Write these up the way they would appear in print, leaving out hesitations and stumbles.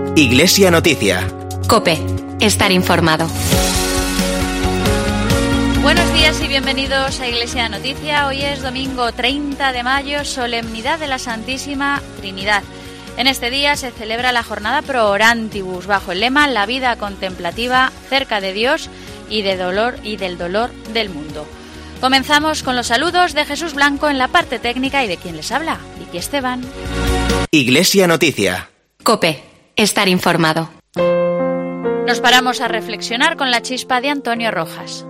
Iglesia Noticia. COPE. Estar informado. Buenos días y bienvenidos a Iglesia Noticia. Hoy es domingo 30 de mayo, solemnidad de la Santísima Trinidad. En este día se celebra la jornada Pro Orantibus, bajo el lema La vida contemplativa cerca de Dios y del dolor del mundo. Comenzamos con los saludos de Jesús Blanco en la parte técnica y de quien les habla, Vicky Esteban. Iglesia Noticia. COPE. Estar informado. Nos paramos a reflexionar con la chispa de Antonio Rojas.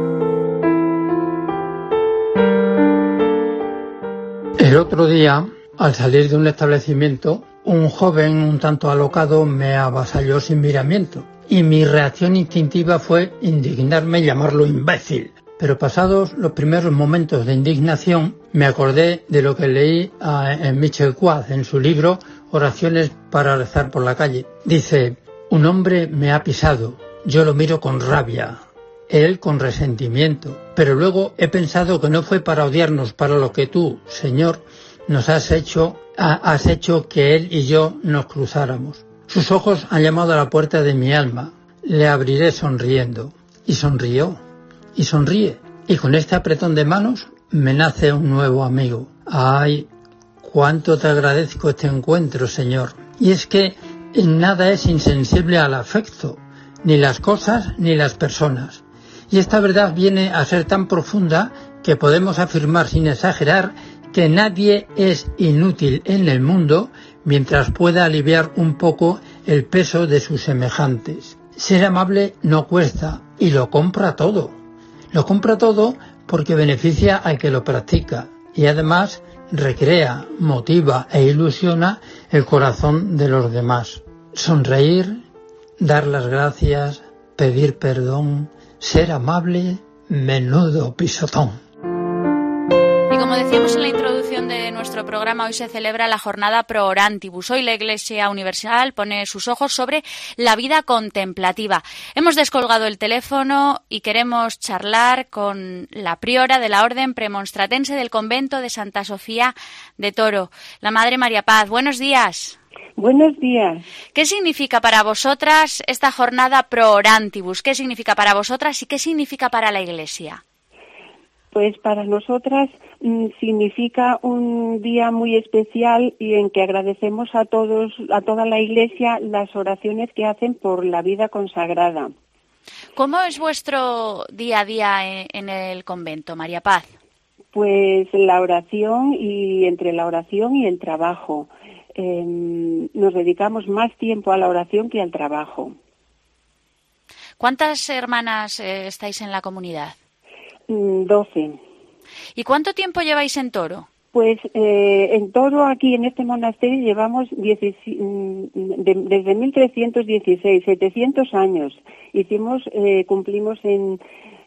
El otro día, al salir de un establecimiento, un joven un tanto alocado me avasalló sin miramiento y mi reacción instintiva fue indignarme y llamarlo imbécil. Pero pasados los primeros momentos de indignación, me acordé de lo que leí en Michel Quoist en su libro Oraciones para rezar por la calle. Dice: un hombre me ha pisado, yo lo miro con rabia, él con resentimiento, pero luego he pensado que no fue para odiarnos, para lo que tú, Señor, nos has hecho que él y yo nos cruzáramos. Sus ojos han llamado a la puerta de mi alma, le abriré sonriendo. Y sonrió, y sonríe, y con este apretón de manos me nace un nuevo amigo. ¡Ay, cuánto te agradezco este encuentro, Señor! Y es que nada es insensible al afecto, ni las cosas ni las personas. Y esta verdad viene a ser tan profunda que podemos afirmar sin exagerar que nadie es inútil en el mundo mientras pueda aliviar un poco el peso de sus semejantes. Ser amable no cuesta y lo compra todo. Lo compra todo porque beneficia al que lo practica y además recrea, motiva e ilusiona el corazón de los demás. Sonreír, dar las gracias, pedir perdón, ser amable, menudo pisotón. Y como decíamos en la introducción de nuestro programa, hoy se celebra la jornada Pro Orantibus. Hoy la Iglesia Universal pone sus ojos sobre la vida contemplativa. Hemos descolgado el teléfono y queremos charlar con la priora de la Orden Premonstratense del Convento de Santa Sofía de Toro, la Madre María Paz. Buenos días. Buenos días. ¿Qué significa para vosotras esta jornada Pro Orantibus? ¿Qué significa para vosotras y qué significa para la Iglesia? Pues para nosotras significa un día muy especial y en que agradecemos a toda la Iglesia las oraciones que hacen por la vida consagrada. ¿Cómo es vuestro día a día en el convento, María Paz? Pues la oración y entre la oración y el trabajo. Nos dedicamos más tiempo a la oración que al trabajo. ¿Cuántas hermanas estáis en la comunidad? 12. ¿Y cuánto tiempo lleváis en Toro? Pues en Toro, aquí en este monasterio, llevamos desde 1316, 700 años. Cumplimos en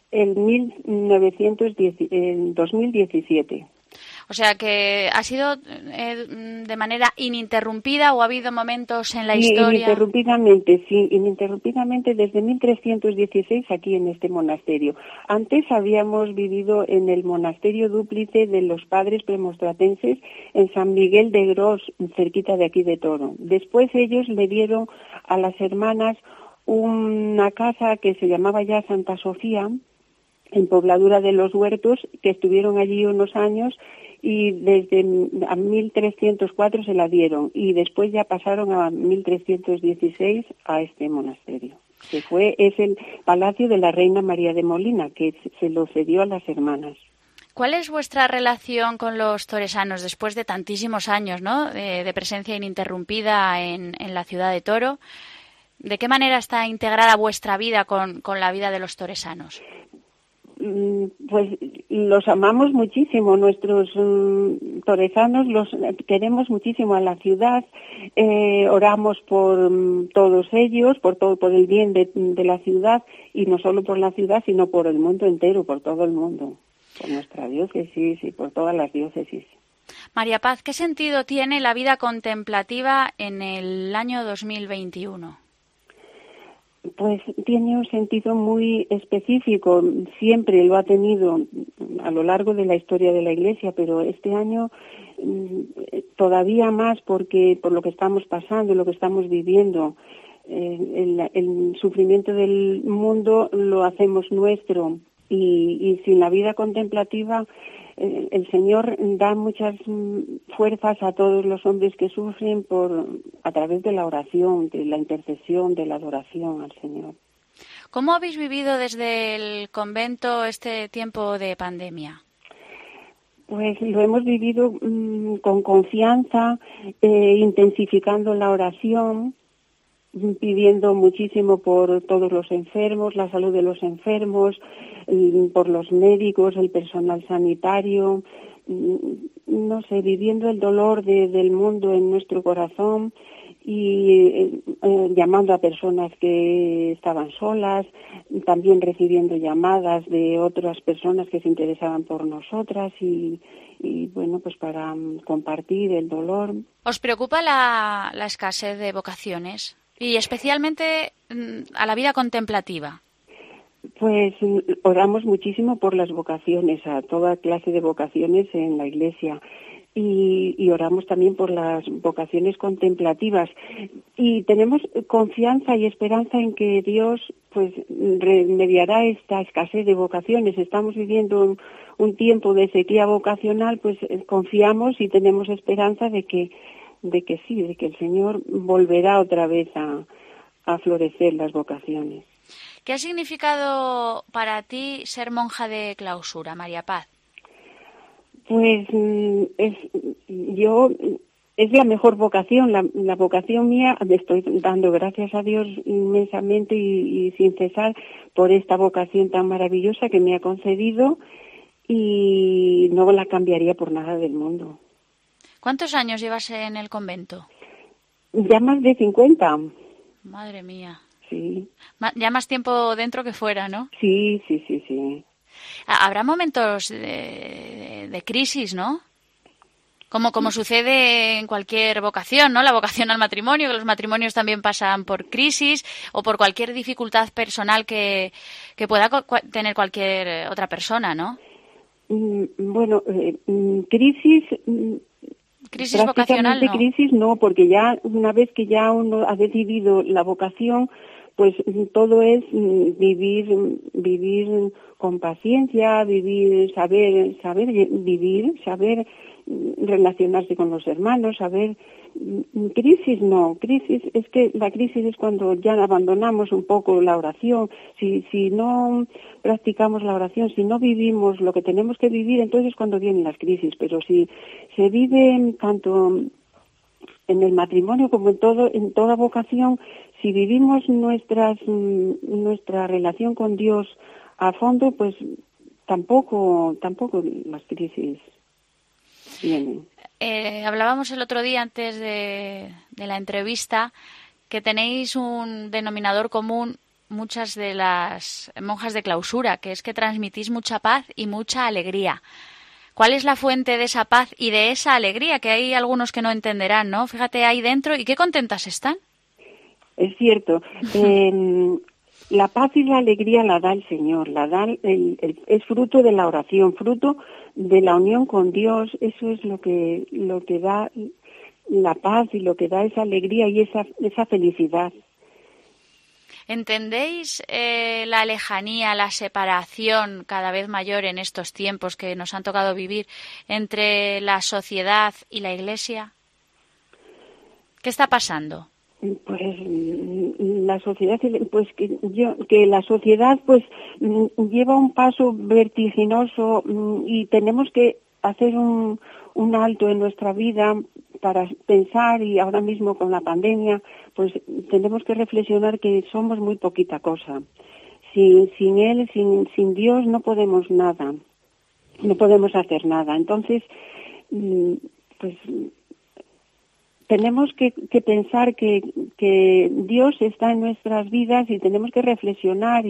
2017. O sea que ha sido de manera ininterrumpida o ha habido momentos en la historia. Ininterrumpidamente desde 1316 aquí en este monasterio. Antes habíamos vivido en el monasterio dúplice de los padres premonstratenses en San Miguel de Gros, cerquita de aquí de Toro. Después ellos le dieron a las hermanas una casa que se llamaba ya Santa Sofía, en Pobladura de los Huertos, que estuvieron allí unos años y desde 1304 se la dieron y después ya pasaron a 1316 a este monasterio, que es el Palacio de la Reina María de Molina, que se lo cedió a las hermanas. ¿Cuál es vuestra relación con los toresanos después de tantísimos años, ¿no?, de presencia ininterrumpida en la ciudad de Toro? ¿De qué manera está integrada vuestra vida con la vida de los toresanos? Pues los amamos muchísimo, nuestros toresanos los queremos muchísimo a la ciudad, oramos por todos ellos, por el bien de la ciudad, y no solo por la ciudad, sino por el mundo entero, por todo el mundo, por nuestra diócesis y por todas las diócesis. María Paz, ¿qué sentido tiene la vida contemplativa en el año 2021? Pues tiene un sentido muy específico, siempre lo ha tenido a lo largo de la historia de la Iglesia, pero este año todavía más porque por lo que estamos pasando, lo que estamos viviendo, el sufrimiento del mundo lo hacemos nuestro y sin la vida contemplativa el Señor da muchas fuerzas a todos los hombres que sufren a través de la oración, de la intercesión, de la adoración al Señor. ¿Cómo habéis vivido desde el convento este tiempo de pandemia? Pues lo hemos vivido con confianza, intensificando la oración, pidiendo muchísimo por todos los enfermos, la salud de los enfermos, por los médicos, el personal sanitario, no sé, viviendo el dolor del mundo en nuestro corazón y llamando a personas que estaban solas, también recibiendo llamadas de otras personas que se interesaban por nosotras y bueno, pues para compartir el dolor. ¿Os preocupa la escasez de vocaciones? Y especialmente a la vida contemplativa. Pues oramos muchísimo por las vocaciones, a toda clase de vocaciones en la Iglesia. Y oramos también por las vocaciones contemplativas. Y tenemos confianza y esperanza en que Dios pues remediará esta escasez de vocaciones. Estamos viviendo un tiempo de sequía vocacional, pues confiamos y tenemos esperanza de que el Señor volverá otra vez a florecer las vocaciones. ¿Qué ha significado para ti ser monja de clausura, María Paz? Pues es la mejor vocación, la vocación mía. Le estoy dando gracias a Dios inmensamente y sin cesar por esta vocación tan maravillosa que me ha concedido y no la cambiaría por nada del mundo. ¿Cuántos años llevas en el convento? Ya más de 50. Madre mía. Sí. Ya más tiempo dentro que fuera, ¿no? Sí. Habrá momentos de crisis, ¿no? Como sucede en cualquier vocación, ¿no? La vocación al matrimonio, que los matrimonios también pasan por crisis o por cualquier dificultad personal que pueda tener cualquier otra persona, ¿no? Bueno, crisis... Crisis vocacional, ¿no? Crisis no, porque ya una vez que ya uno ha decidido la vocación, pues todo es vivir con paciencia, saber vivir, saber relacionarse con los hermanos, saber... Crisis no, es que la crisis es cuando ya abandonamos un poco la oración. Si no practicamos la oración, si no vivimos lo que tenemos que vivir, entonces es cuando vienen las crisis. Pero si se vive tanto en el matrimonio como en toda vocación, si vivimos nuestra relación con Dios a fondo, pues tampoco las crisis vienen. Hablábamos el otro día antes de la entrevista que tenéis un denominador común muchas de las monjas de clausura, que es que transmitís mucha paz y mucha alegría. ¿Cuál es la fuente de esa paz y de esa alegría? Que hay algunos que no entenderán, ¿no? Fíjate ahí dentro, ¿y qué contentas están? Es cierto. La paz y la alegría la da el Señor, es fruto de la oración, fruto de la unión con Dios. Eso es lo que da la paz y lo que da esa alegría y esa felicidad. ¿Entendéis la lejanía, la separación cada vez mayor en estos tiempos que nos han tocado vivir entre la sociedad y la Iglesia? ¿Qué está pasando? Pues la sociedad, pues que la sociedad pues lleva un paso vertiginoso y tenemos que hacer un alto en nuestra vida para pensar, y ahora mismo con la pandemia pues tenemos que reflexionar que somos muy poquita cosa. Sin Él, sin Dios no podemos nada, no podemos hacer nada. Entonces pues tenemos que pensar que Dios está en nuestras vidas y tenemos que reflexionar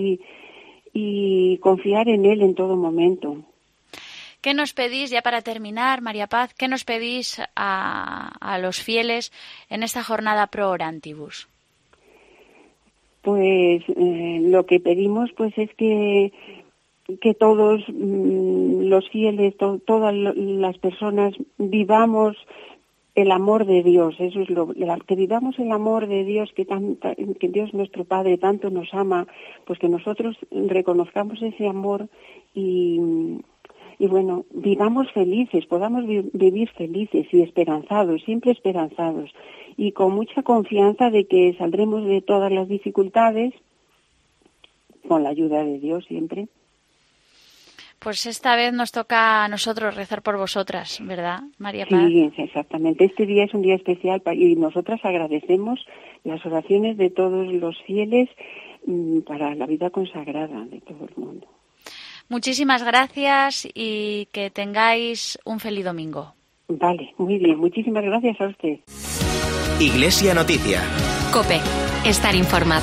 y confiar en Él en todo momento. ¿Qué nos pedís, ya para terminar, María Paz, qué nos pedís a los fieles en esta jornada pro orantibus? pues lo que pedimos pues es que todos los fieles, todas las personas vivamos el amor de Dios. Eso es que vivamos el amor de Dios, que Dios nuestro Padre tanto nos ama, pues que nosotros reconozcamos ese amor y bueno, vivamos felices, podamos vivir felices y esperanzados, siempre esperanzados, y con mucha confianza de que saldremos de todas las dificultades con la ayuda de Dios siempre. Pues esta vez nos toca a nosotros rezar por vosotras, ¿verdad, María Paz? Sí, exactamente. Este día es un día especial y nosotras agradecemos las oraciones de todos los fieles para la vida consagrada de todo el mundo. Muchísimas gracias y que tengáis un feliz domingo. Vale, muy bien. Muchísimas gracias a usted. Iglesia Noticia. COPE. Estar informado.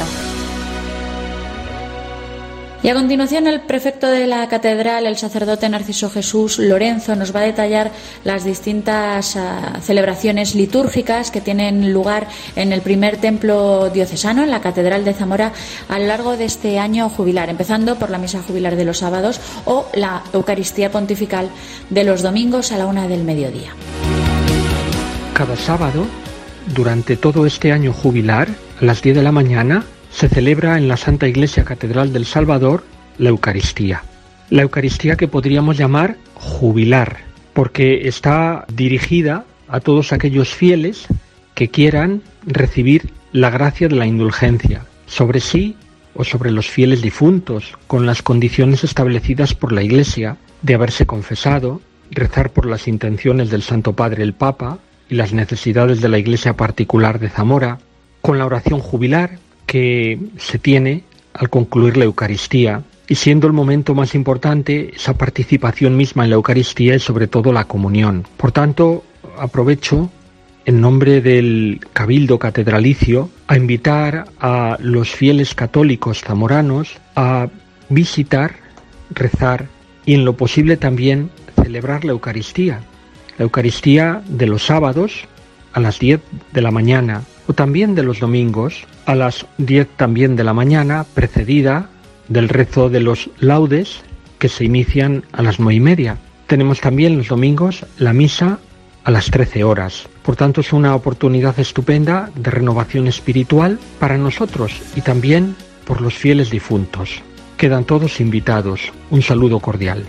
Y a continuación el prefecto de la catedral, el sacerdote Narciso Jesús Lorenzo, nos va a detallar las distintas celebraciones litúrgicas que tienen lugar en el primer templo diocesano, en la catedral de Zamora, a lo largo de este año jubilar, empezando por la misa jubilar de los sábados o la Eucaristía pontifical de los domingos a la 1 del mediodía. Cada sábado, durante todo este año jubilar, a las 10 de la mañana, se celebra en la Santa Iglesia Catedral del Salvador la Eucaristía. La Eucaristía que podríamos llamar jubilar, porque está dirigida a todos aquellos fieles que quieran recibir la gracia de la indulgencia sobre sí o sobre los fieles difuntos, con las condiciones establecidas por la Iglesia de haberse confesado, rezar por las intenciones del Santo Padre el Papa y las necesidades de la Iglesia particular de Zamora, con la oración jubilar que se tiene al concluir la Eucaristía, y siendo el momento más importante esa participación misma en la Eucaristía y sobre todo la comunión. Por tanto, aprovecho en nombre del Cabildo Catedralicio a invitar a los fieles católicos zamoranos a visitar, rezar y en lo posible también celebrar la Eucaristía de los sábados a las 10 de la mañana o también de los domingos a las 10 también de la mañana, precedida del rezo de los laudes que se inician a las 9:30. Tenemos también los domingos la misa a las 13 horas. Por tanto, es una oportunidad estupenda de renovación espiritual para nosotros y también por los fieles difuntos. Quedan todos invitados. Un saludo cordial.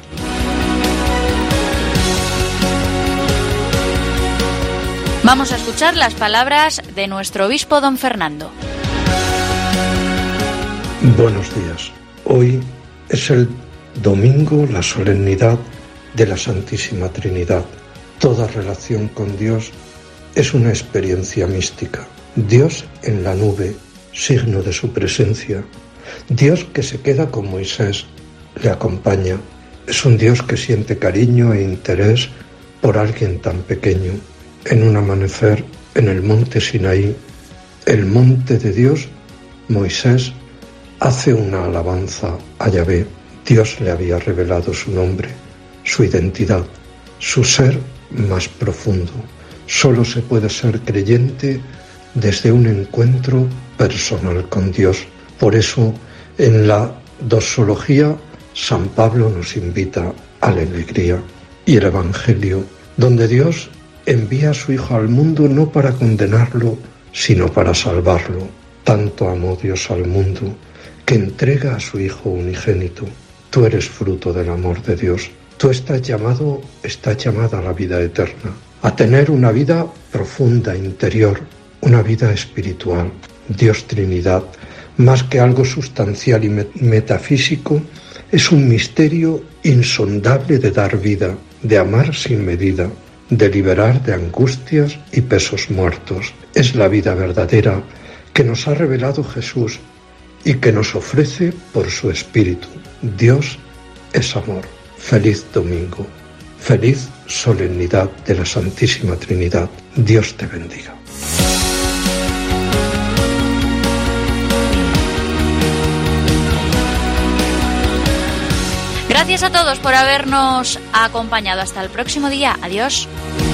Vamos a escuchar las palabras de nuestro obispo don Fernando. Buenos días. Hoy es el domingo, la solemnidad de la Santísima Trinidad. Toda relación con Dios es una experiencia mística. Dios en la nube, signo de su presencia. Dios que se queda con Moisés, le acompaña. Es un Dios que siente cariño e interés por alguien tan pequeño. En un amanecer en el monte Sinaí, el monte de Dios, Moisés hace una alabanza a Yahvé. Dios le había revelado su nombre, su identidad, su ser más profundo. Solo se puede ser creyente desde un encuentro personal con Dios. Por eso, en la doxología, San Pablo nos invita a la alegría. Y el Evangelio, donde Dios envía a su Hijo al mundo no para condenarlo, sino para salvarlo. Tanto amó Dios al mundo, que entrega a su Hijo unigénito. Tú eres fruto del amor de Dios. Tú estás llamada a la vida eterna, a tener una vida profunda, interior, una vida espiritual. Dios Trinidad, más que algo sustancial y metafísico, es un misterio insondable de dar vida, de amar sin medida, de liberar de angustias y pesos muertos. Es la vida verdadera que nos ha revelado Jesús y que nos ofrece por su Espíritu. Dios es amor. Feliz domingo. Feliz solemnidad de la Santísima Trinidad. Dios te bendiga. Gracias a todos por habernos acompañado. Hasta el próximo día. Adiós.